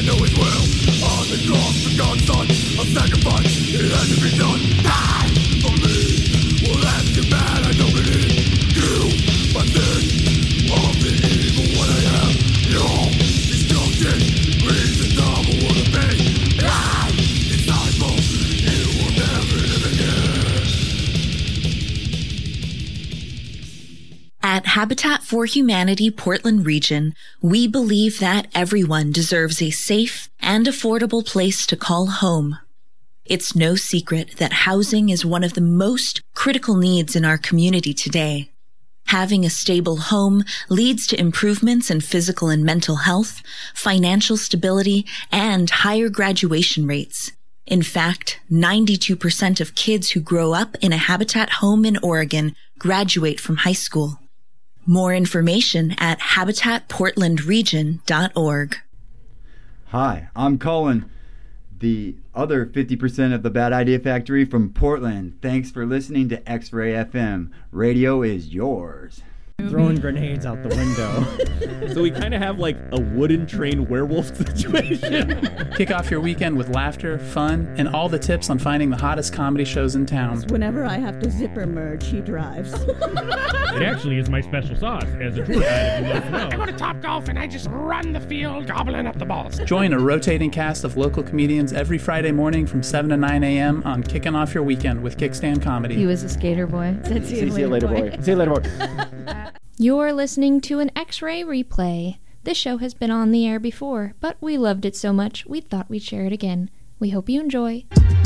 At Habitat for Humanity Portland Region, we believe that everyone deserves a safe and affordable place to call home. It's no secret that housing is one of the most critical needs in our community today. Having a stable home leads to improvements in physical and mental health, financial stability, and higher graduation rates. In fact, 92% of kids who grow up in a Habitat home in Oregon graduate from high school. More information at habitatportlandregion.org. Hi, I'm Colin, the other 50% of the Bad Idea Factory from Portland. Thanks for listening to X-Ray FM. Radio is yours. Throwing grenades out the window. So we kind of have like a wooden train werewolf situation. Kick off your weekend with laughter, fun, and all the tips on finding the hottest comedy shows in town. Whenever I have to zipper merge, he drives. It actually is my special sauce as a tour guide. I go to Topgolf and I just run the field gobbling up the balls. Join a rotating cast of local comedians every Friday morning from 7 to 9 a.m. on Kicking Off Your Weekend with Kickstand Comedy. He was a skater boy. See you later, boy. See you later, boy. You're listening to an X-Ray replay. This show has been on the air before, but we loved it so much we thought we'd share it again. We hope you enjoy.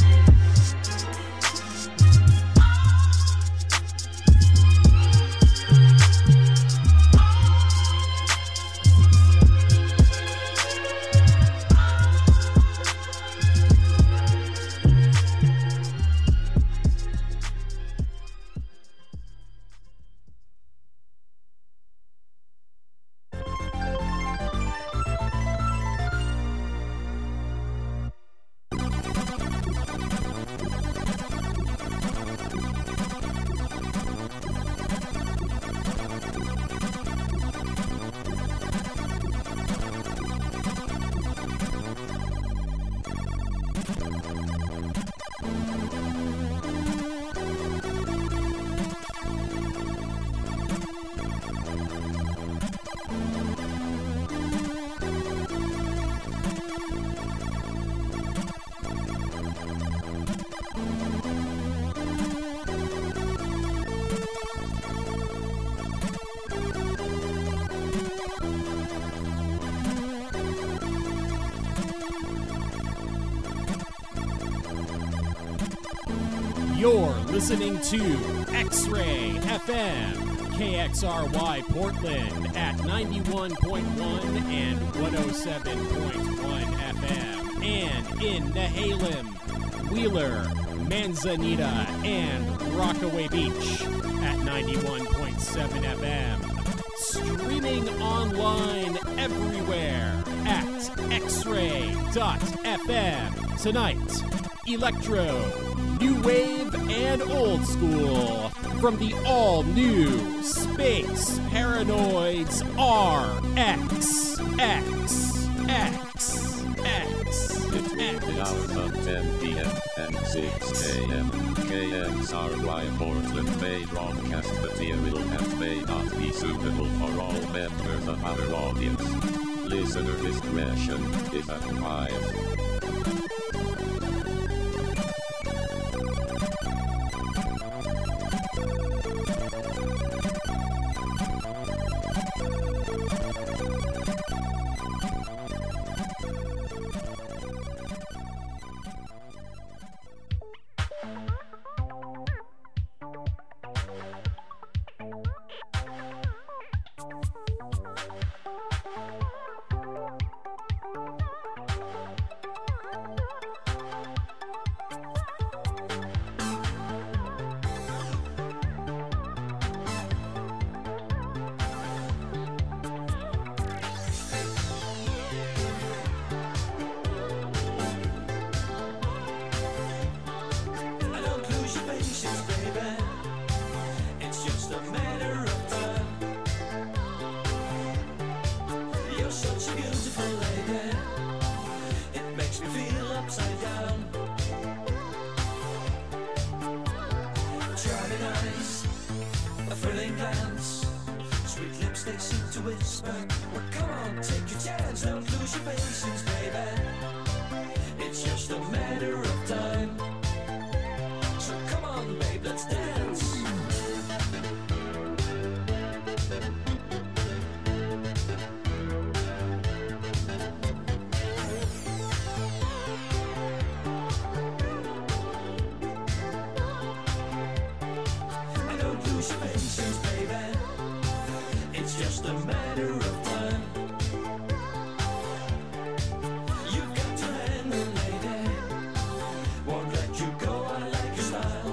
You're listening to X-Ray FM, KXRY Portland at 91.1 and 107.1 FM, and in Nehalem, Wheeler, Manzanita, and Rockaway Beach at 91.7 FM. Streaming online everywhere at xray.fm. Tonight, electro, new wave, and old school from the all-new Space Paranoids Between the hours of 10 p.m. and 6 a.m. KXRY Portland may broadcast material that may not be suitable for all members of our audience. Listener discretion is advised. makes me feel upside down. Charming eyes, a thrilling glance, sweet lips they seem to whisper, well come on, take your chance, don't lose your patience, baby. It's just a matter of time. So come on, babe, let's dance. I don't lose your patience, baby. It's just a matter of time. You've got to handle, lady. Won't let you go, I like your style.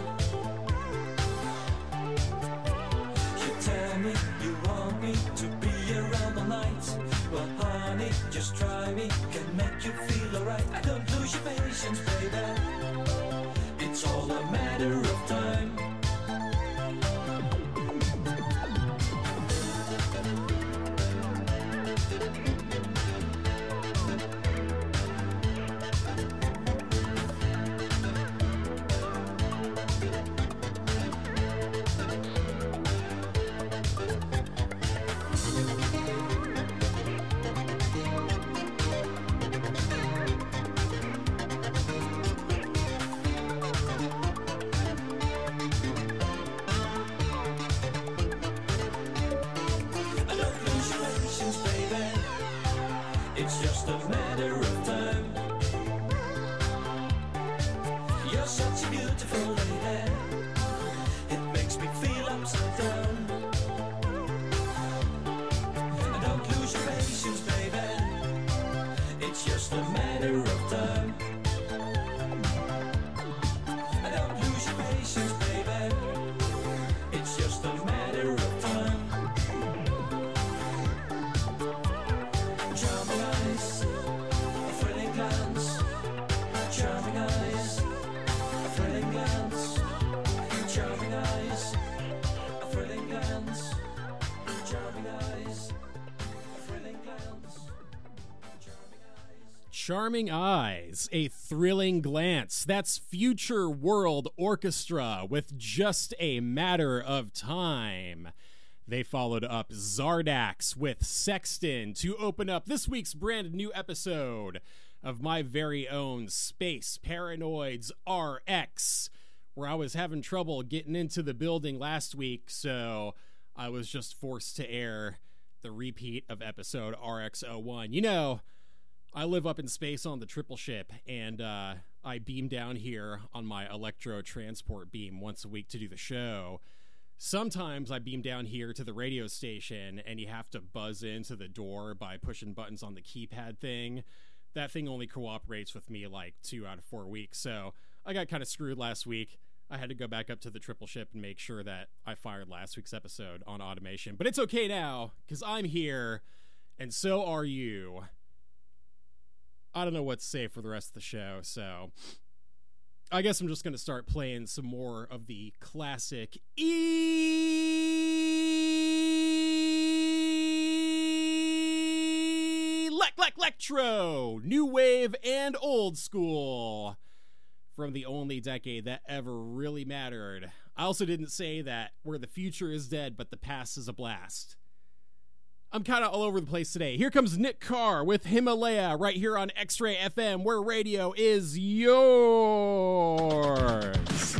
You tell me you want me to be around all night. Well, honey, just try me, can make you feel alright. I don't lose your patience, baby. It's all a matter of time. It's just a matter of time. You're such a beautiful lady. It makes me feel upside down. I don't lose your patience, baby. It's just a matter of time. I don't lose your patience, baby. It's just a matter of time. Charming eyes, a thrilling glance. Charming eyes, a thrilling glance. Charming eyes, a thrilling glance. Charming eyes, a thrilling glance. Charming Eyes, a thrilling glance. That's Future World Orchestra with Just a Matter of Time. They followed up Zardax with Sexton to open up this week's brand new episode of my very own Space Paranoids RX, where I was having trouble getting into the building last week, so I was just forced to air the repeat of episode RX01. You know, I live up in space on the triple ship, and I beam down here on my electro transport beam once a week to do the show. Sometimes I beam down here to the radio station, and you have to buzz into the door by pushing buttons on the keypad thing. That thing only cooperates with me like 2 out of 4 weeks, so I got kind of screwed last week. I had to go back up to the triple ship and make sure that I fired last week's episode on automation. But it's okay now, because I'm here, and so are you. I don't know what to say for the rest of the show, so I guess I'm just going to start playing some more of the classic electro, new wave, and old school from the only decade that ever really mattered. I also didn't say that where the future is dead, but the past is a blast. I'm kind of all over the place today. Here comes Nick Carr with Himalaya right here on X-Ray FM, where radio is yours.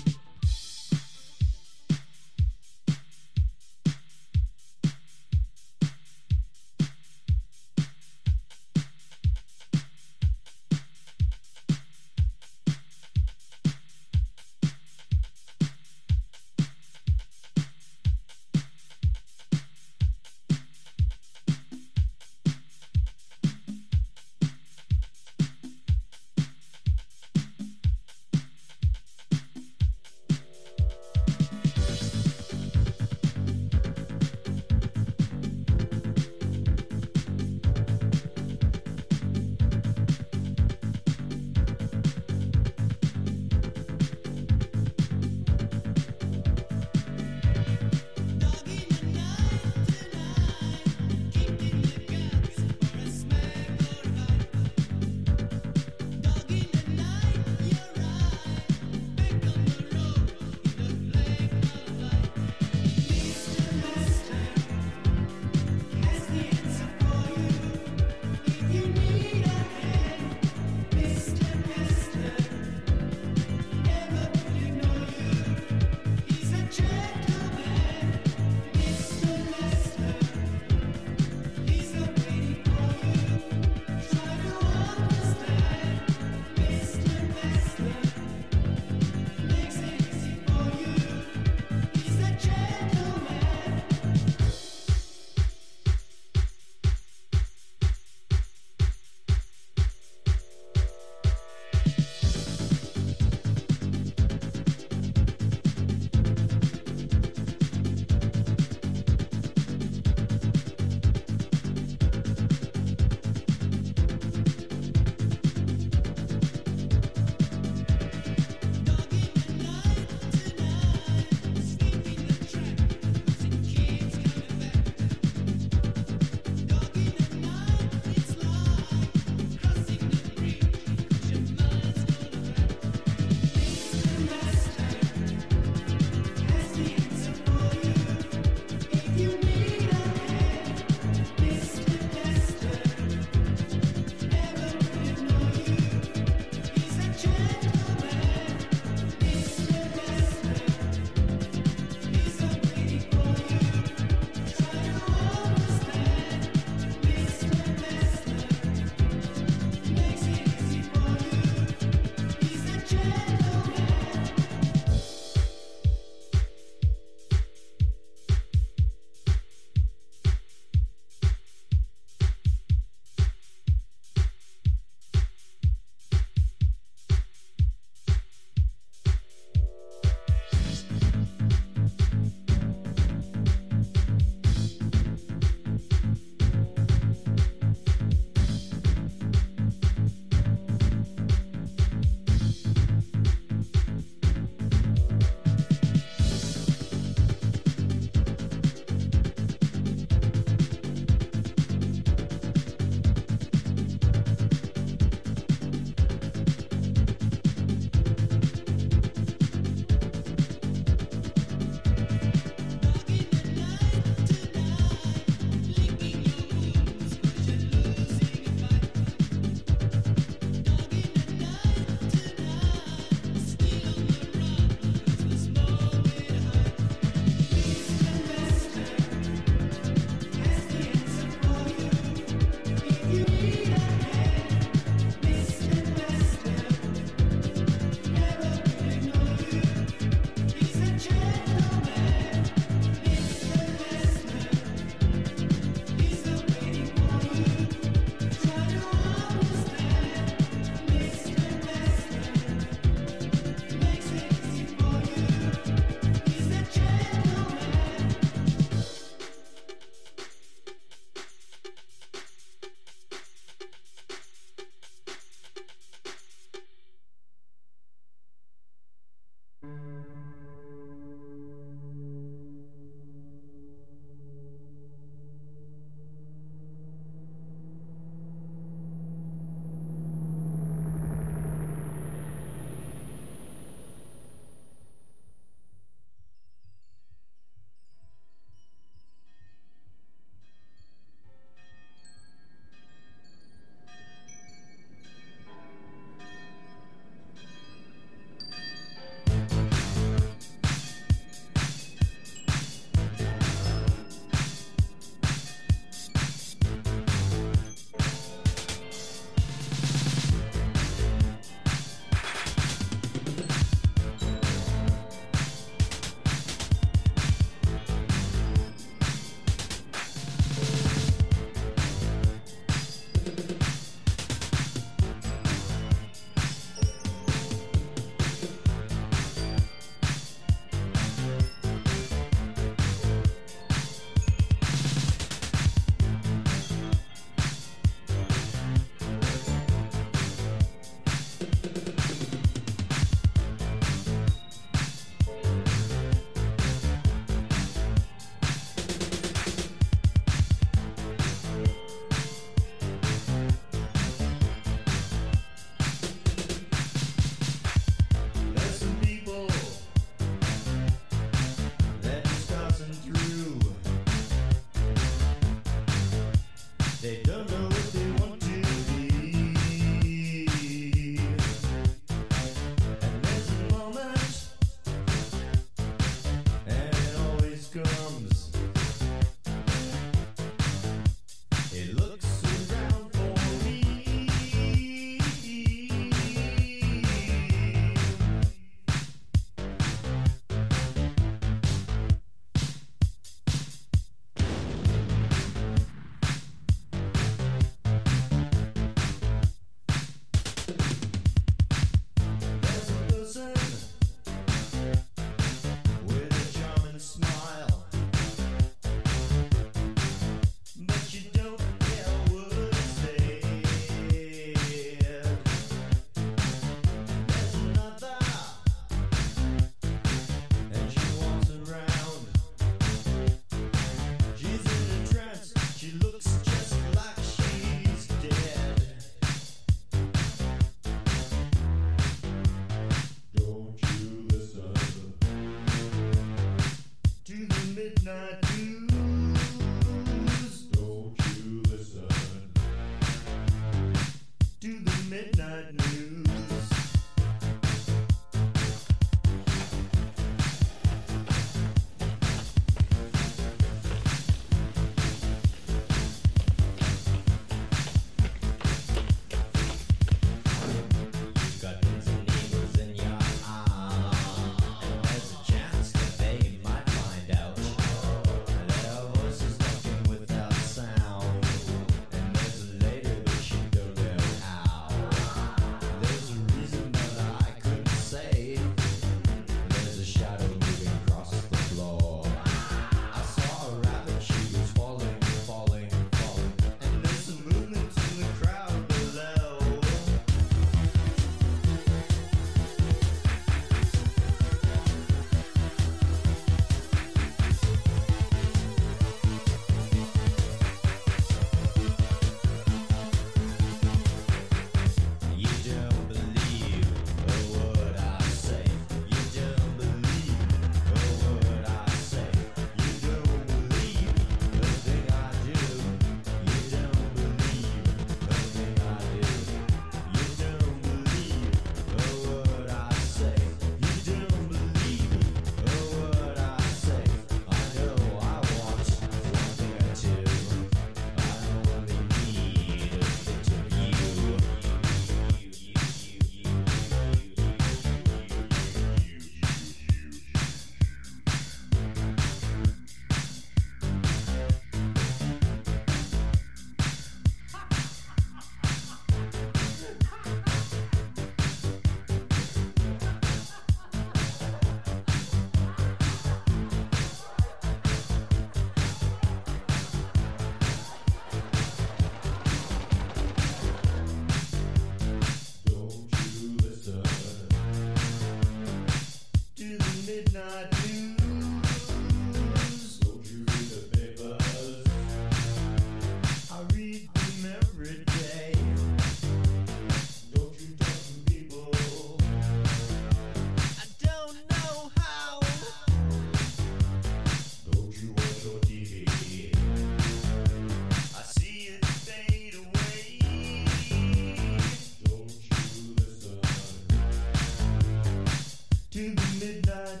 to the midnight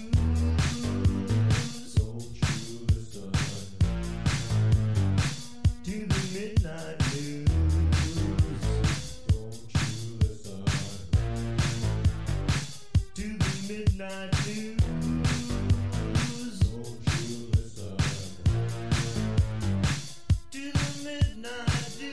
news. So true, listen to the midnight news. Don't you listen to the midnight news. Don't you listen to the midnight news.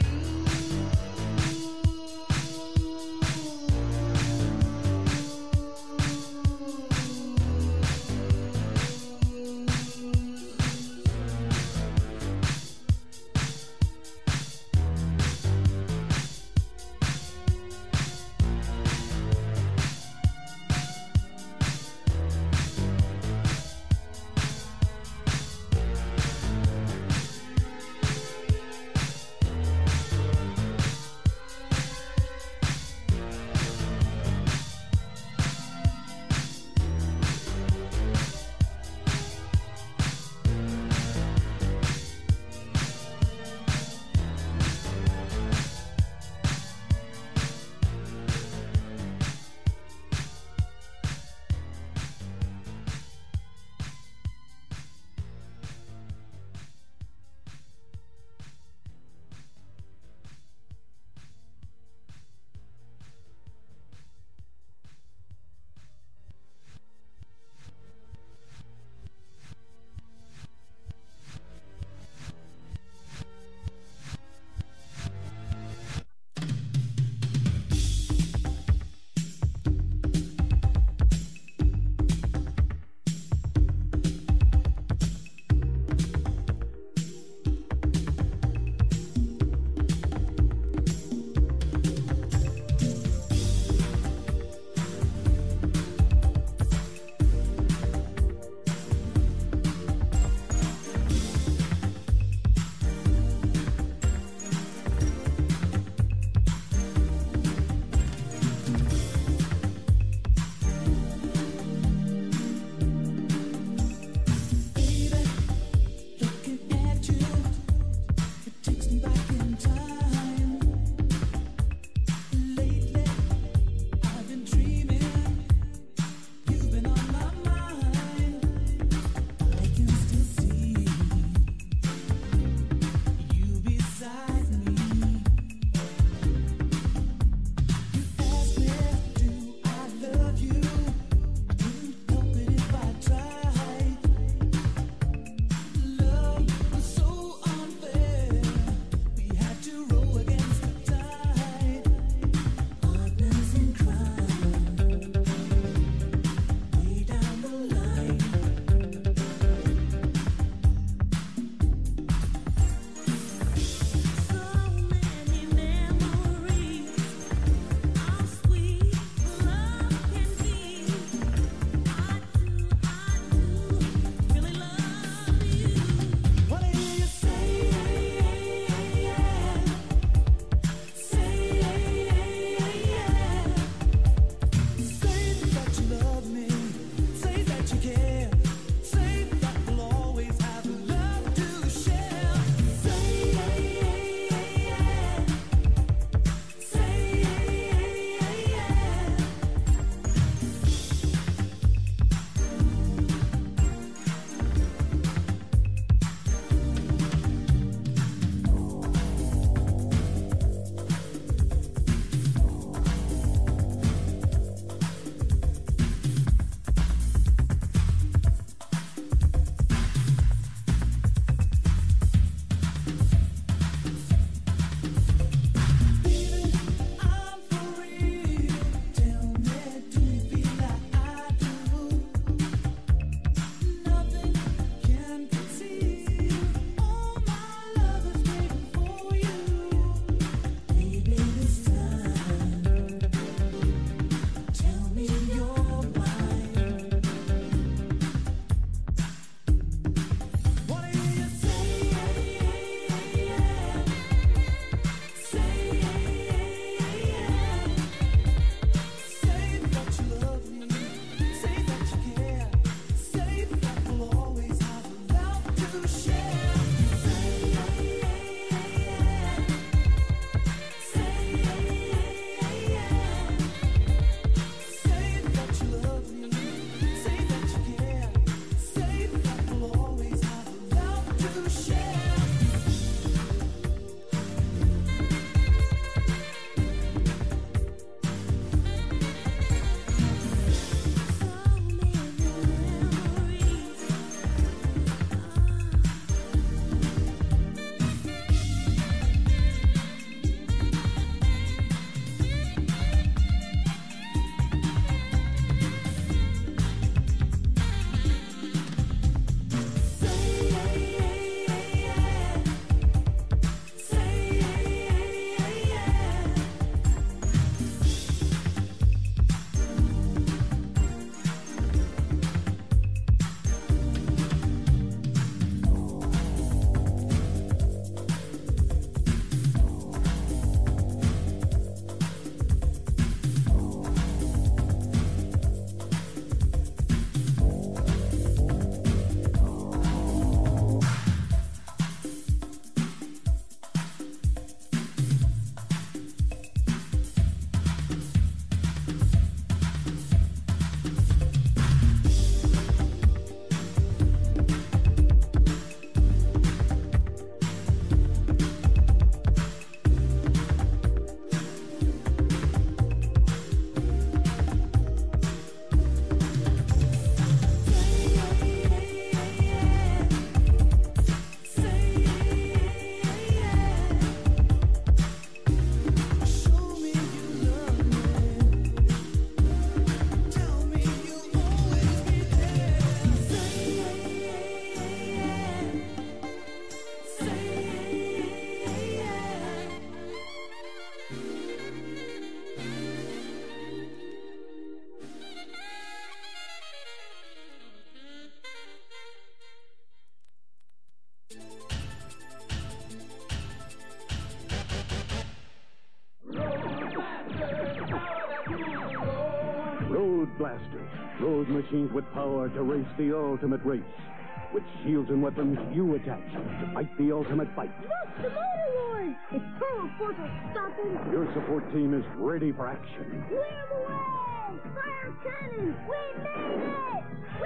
Road Blasters. Those machines with power to race the ultimate race. With shields and weapons you attach to fight the ultimate fight. Look, the motor lord! It's Colonel Force stopping! Your support team is ready for action. Clear the way! Fire cannon! We made it! We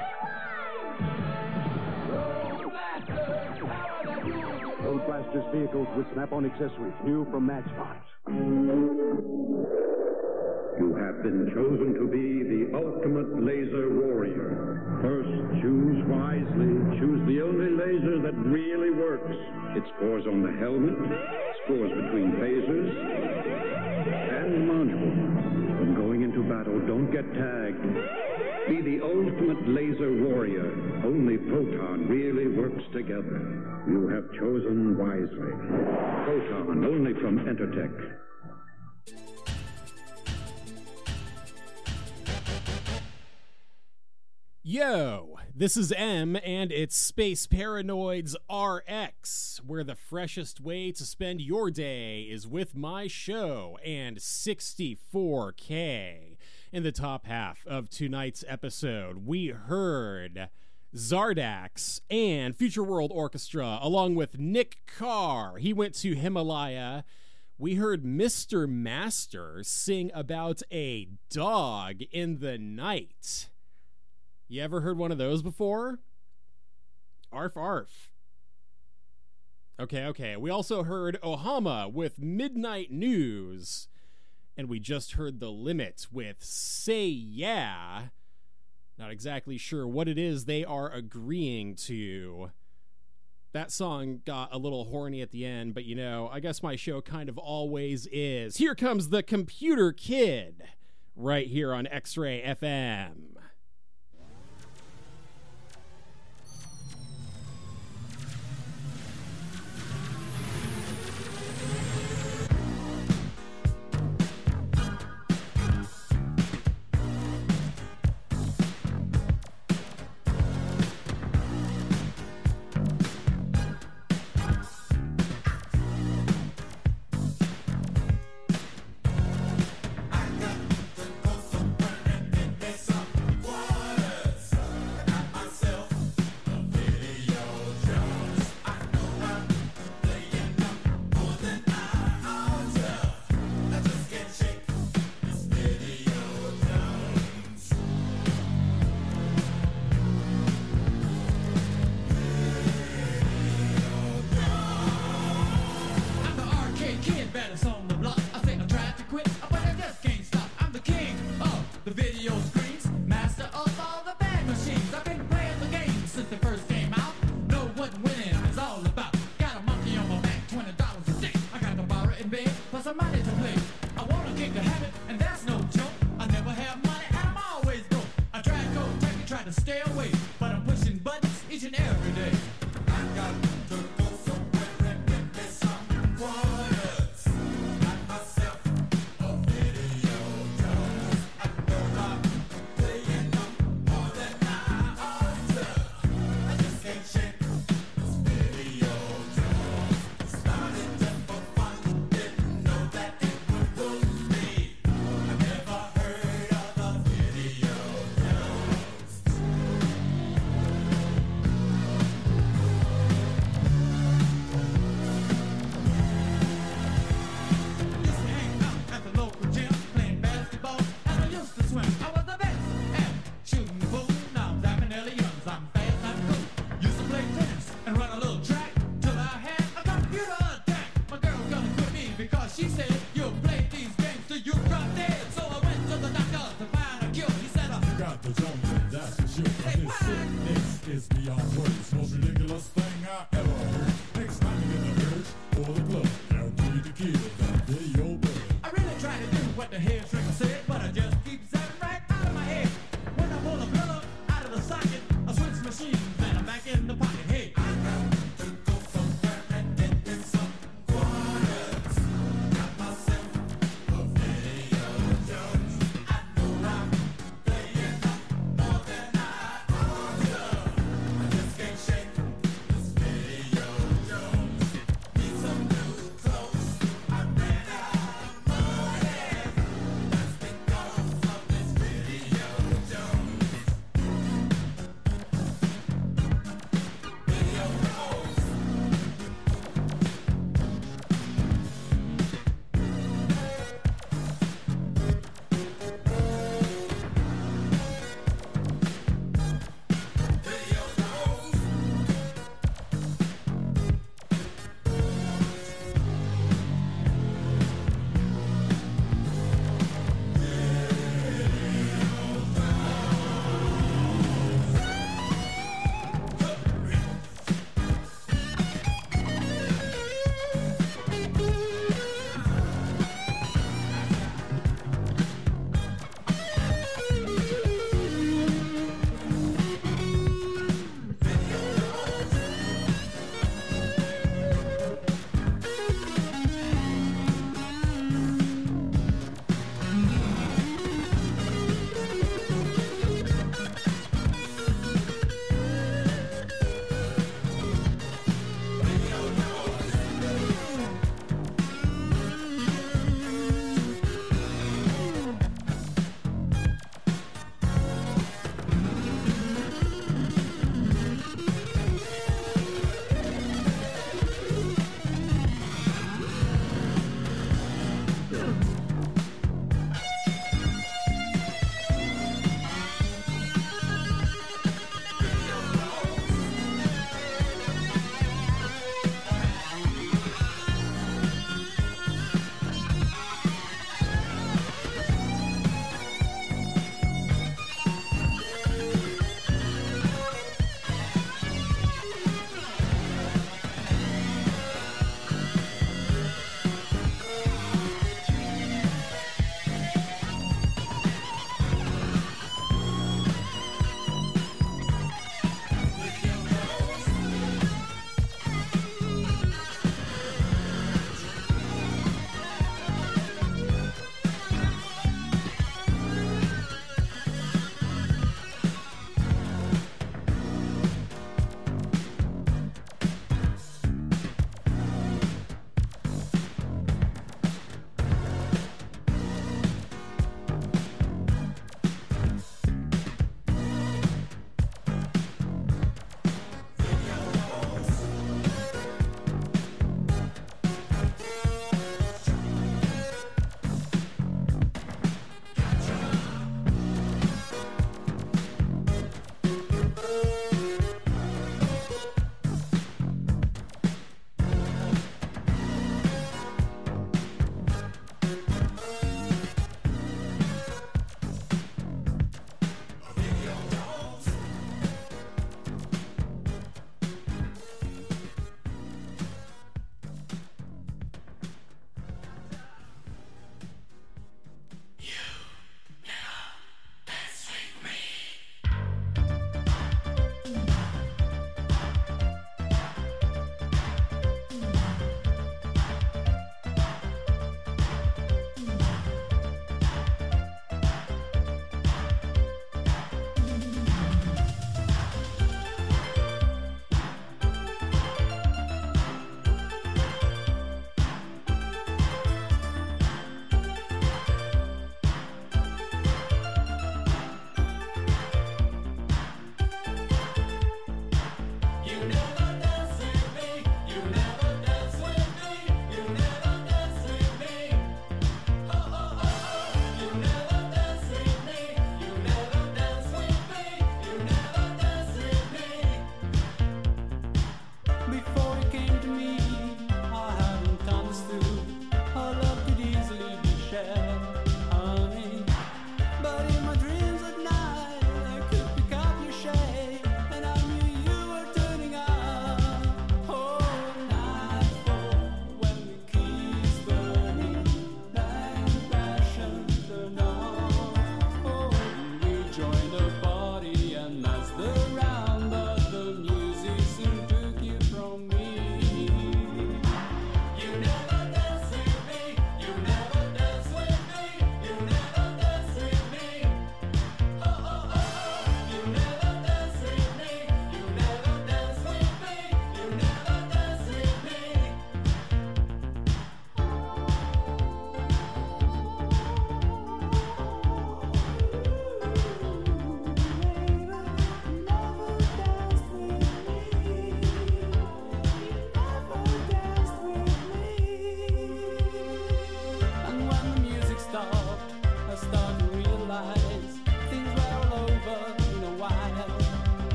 won! Road Blasters! Power that rules! Road Blasters vehicles with snap-on accessories, new from Matchbox. You have been chosen to be the ultimate laser warrior. First, choose wisely. Choose the only laser that really works. It scores on the helmet, scores between phasers, and module. When going into battle, don't get tagged. Be the ultimate laser warrior. Only Proton really works together. You have chosen wisely. Proton, only from Entertech. Yo, this is M, and it's Space Paranoids RX, where the freshest way to spend your day is with my show and 64K. In the top half of tonight's episode, we heard Zardax and Future World Orchestra, along with Nick Carr. He went to Himalaya. We heard Mr. Master sing about a dog in the night. You ever heard one of those before? Arf, arf. Okay. We also heard Ohama with Midnight News. And we just heard The Limit with Say Yeah. Not exactly sure what it is they are agreeing to. That song got a little horny at the end, but I guess my show kind of always is. Here comes the Computer Kid, right here on X-Ray FM.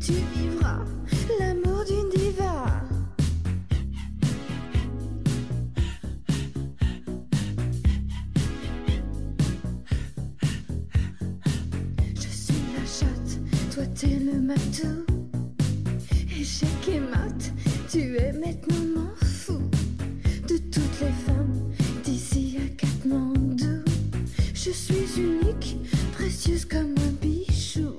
tu vivras l'amour d'une diva. Je suis la chatte, toi t'es le matou. Échec et mat, tu es maintenant mon fou. De toutes les femmes d'ici à Katmandou, je suis unique, précieuse comme un bijou.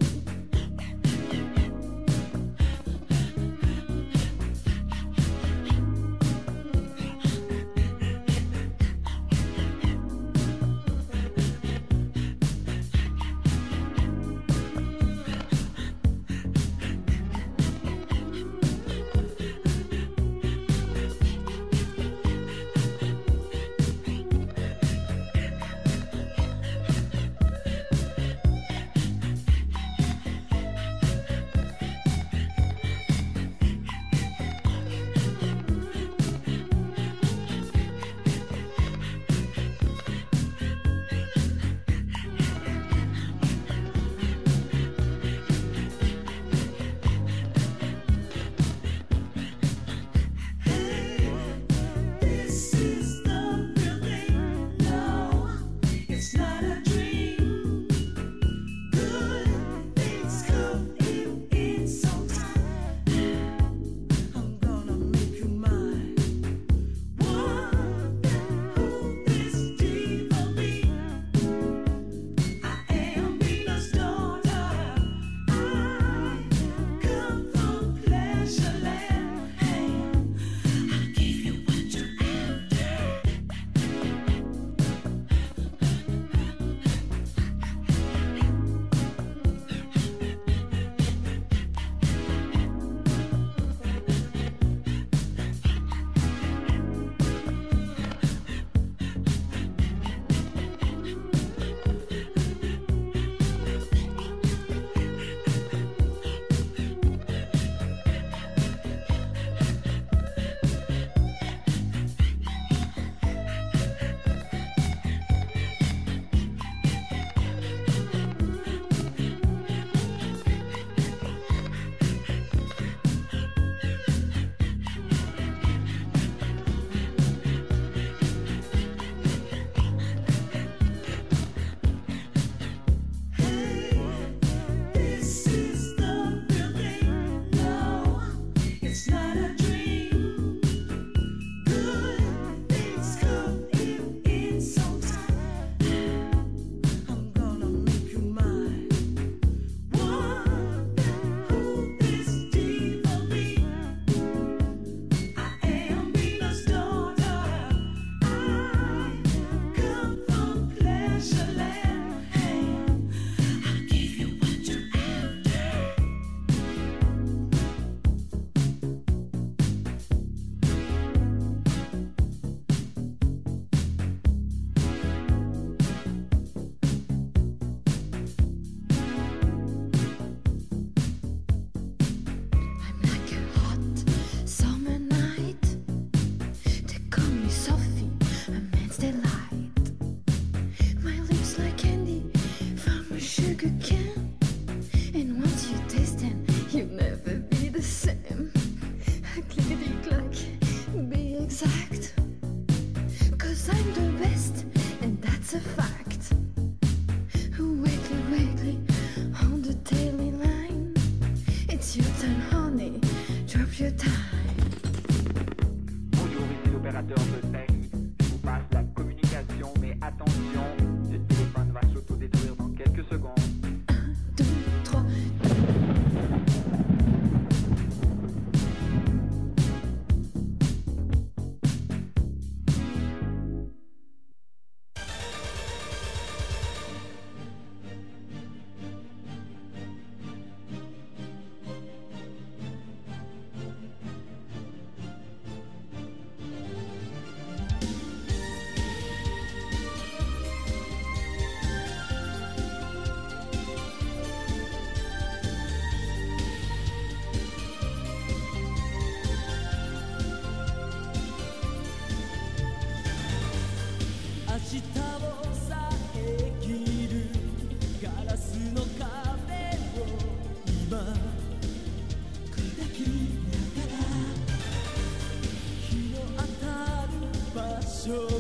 So